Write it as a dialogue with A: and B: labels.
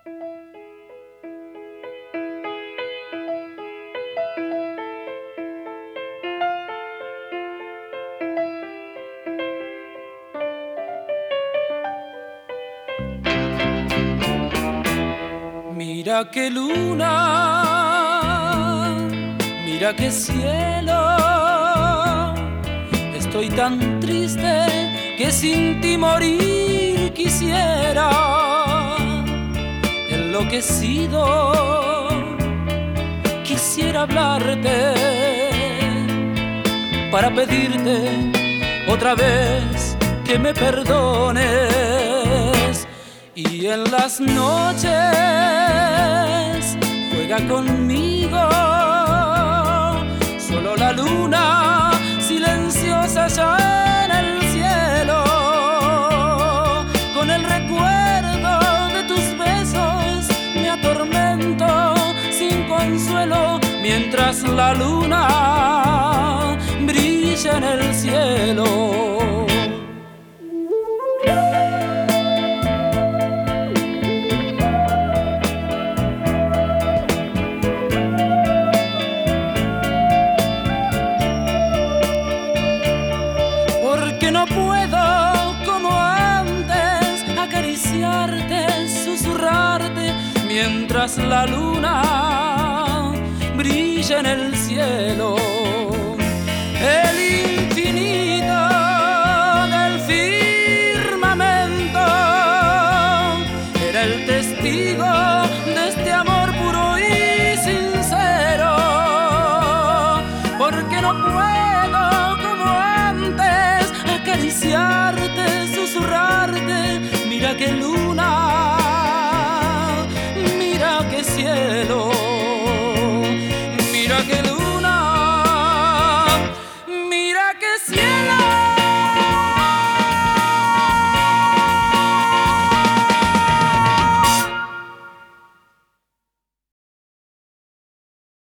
A: Mira qué luna, mira qué cielo. Estoy tan triste que sin ti morir quisiera. Enloquecido, quisiera hablarte para pedirte otra vez que me perdones. Y en las noches juega conmigo solo la luna silenciosa allá en el cielo, con el recuerdo de tus besos me atormento sin consuelo, mientras la luna brilla en el cielo. No puedo como antes acariciarte, susurrarte, mientras la luna brilla en el cielo. El infinito del firmamento era el testigo de este amor puro y sincero, porque no puedo como antes acariciarte, susurrarte, mira qué luz